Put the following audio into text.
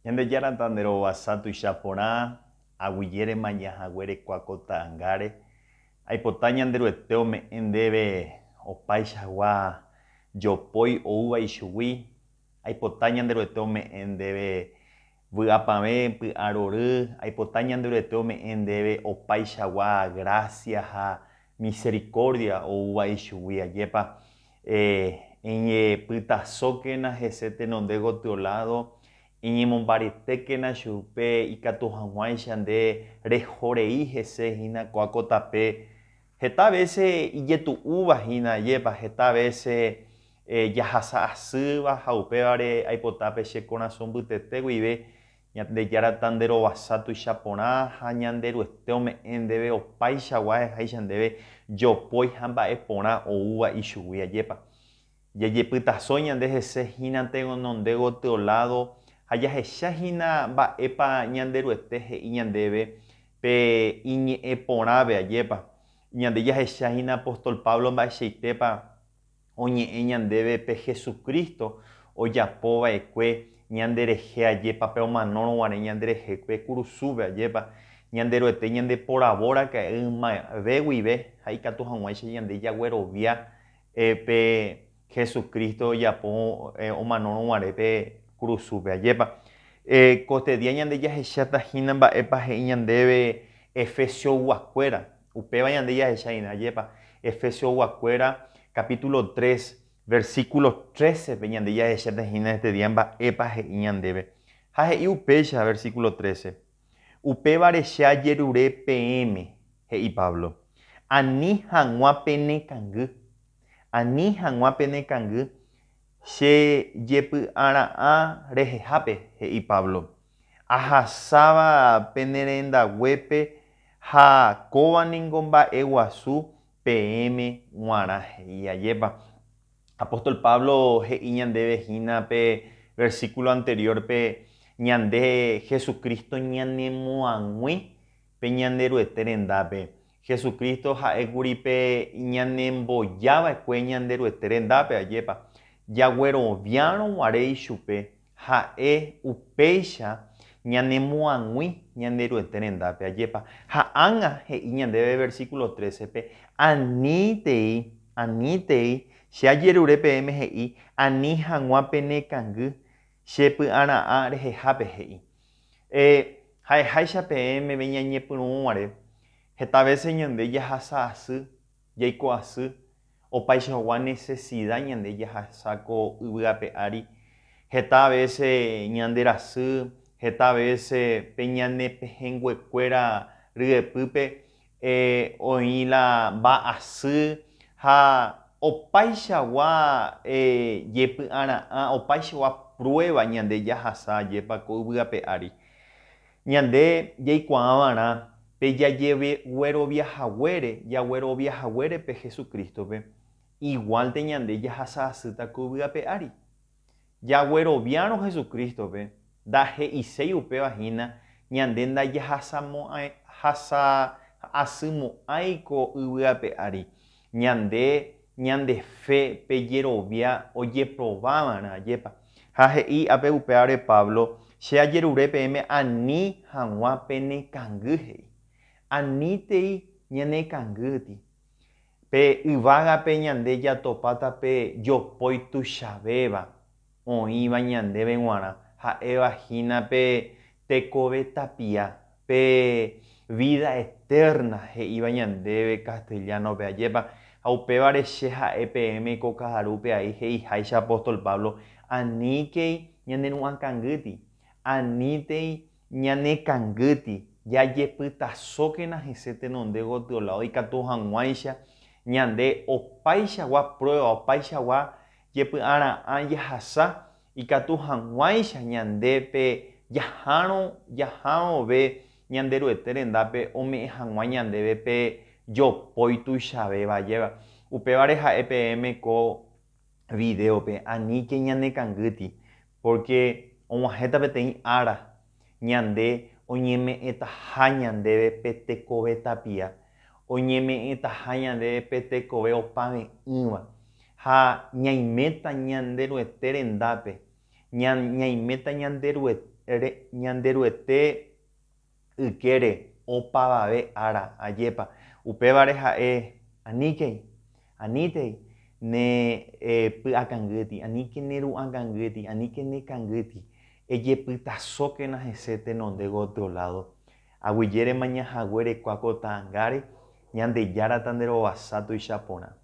Ñande yarantandero wasatu ichaporã, aguiére mañahaguére kuakota ángare, aipota ñanderuete ome'ẽ ndéve opaichagua jopói oúva ichugui, aipota ñanderuete ome'ẽ ndéve vy'apavẽ py'arory, aipota ñanderuete ome'ẽ ndéve opaichagua gracia ha misericordia oúva ichugui ajépa eñepytasókena hese tenonde gotyo lado iñemombaretékena chupe ikatu hag̃uáicha nde rehorei hese hína koakotape heta veces ijetu'úvahína ajépa heta veces jahasa asýva ha upévare aipotápe che corazón mbytete guive Ñandejára nderovasa tuichaporã ha ñanderuete ome'ẽ ndéve opaichagua eháicha ndéve jopói ha mba'e porã oúva ichugui ajépa. Jajepytasõ ñande hese hína tenonde gotyo lado ha jahechahína mba'épa ñanderuete he'i ñandéve pe iñe'ẽ porãve ajépa. Ñande jahechahína apóstol Pablo mba'eicheitépa oñe'ẽ ñandéve pe Jesucristo ojapova'ekue ñanderehe ajépa pe omanórõguare ñanderehe pe kurusúpe ajépa ñanderuete ñande poravóraka'e ymave guive ha ikatu hag̃uáicha ñande jaguerovia pe Jesucristo ojapo omanórõguare pe kurusúpe ajépa. Koste dia ñande jahechátahína mba'épa he'i ñandéve Efesioguakuéra upéva ñande jahechahína ajépa Efesioguakuéra capítulo 3 versículo 13 pe ñande jahechatahína este dia mba'épa he'i ñandéve. Ha he'i upéicha versículo 13. Upévare che ajerure peẽme, he'i Pablo. Ani hag̃ua penekangy. Ani hag̃ua penekangy che jepy'ara'ã rehehápe, he'i Pablo. Ahasáva penerendaguépe ha kóvaniko mba'e guasu peẽme g̃uarã, he'i ajépa. Apóstol Pablo he'i ñandéve hína pe versículo anterior pe ñande Jesucristo ñanemo'ag̃ui pe ñanderuete rendápe. Jesucristo ha'ékuri pe ñanembojava'ekue ñanderuete rendápe ajépa. Jagueroviarõguare ichupe ha'e upéicha ñanemo'ag̃ui ñanderuete rendápe ajépa. Ha ág̃a he'i ñandéve versículo 13 pe anítei che ajerure peẽme he'i ani hag̃ua penekangy chepy'ara'ã rehehápe he'i. Ha'eháicha peẽmeve ñañepyrũguare heta veces ñande jahasa asy jaiko asy opaichagua necesidad ñande jahasa ko yvyape ári heta veces ñande rasy heta veces pe ñane pehẽnguekuéra ryepýpe oĩla mba'asy ha opaichagua jepy'ara'ã opaichagua prueba ñande jahasa ajépa ko yvyape ári. Ñande jaikuaavarã pe jagueroviahaguére pe Jesucristope igualte ñande jahasa asýta ko yvyape ári. Jagueroviárõ Jesucristope ndahe'iséi upévahína ñande ndajahasa asymo'ãi ko yvyape ári. Ñande fe pe jerovia ojeprováva'erã ajépa. Ha he'i ápe upévare Pablo che ajerure peẽme ani hag̃ua penekangy he'i. Anítei ñanekangýti. Pe yvágape ñande jatopáta pe jopói tuichavéva oĩva ñandéve g̃uarã ha'evahína pe tekove tapia pe vida eterna he'íva ñandéve castellanope ajépa. Ha upévare che ha'e peẽme ko ka'arúpe ai he'iháicha apóstol Pablo aníkei ñaneru'ãkangýti, anítei ñanekangýti, jajepytasókena hese tenonde gotyo lado ikatu hag̃uáicha ñande opaichagua prueba opaichagua jepy'ara'ã jahasa ikatu hag̃uáicha ñande pe jahárõve ñanderuete rendápe ome'ẽ hag̃ua ñandéve pe jopói tuichavéva ajépa. Upévare ha'e peẽme ko videope aníke ñanekangýti porque og̃uahẽta peteĩ ára ñande oñeme'ẽtaha ñandéve pe tekove tapia, oñeme'ẽtaha ñandéve pe tekove opavẽ'ỹva ha ñaiméta ñanderuete rendápe, ñaiméta ñanderuete ñanderuete ykére opavave ára ajépa upévare ha'e aníkei ne py'akangýti, aníke ne ru'akangýti, aníke ne kangýti ejepytasókena hese tenondégo otro lado aguyjérema ñahague rekua ko ta'ãngáre Ñandejárata nde rovasa tuicha porã.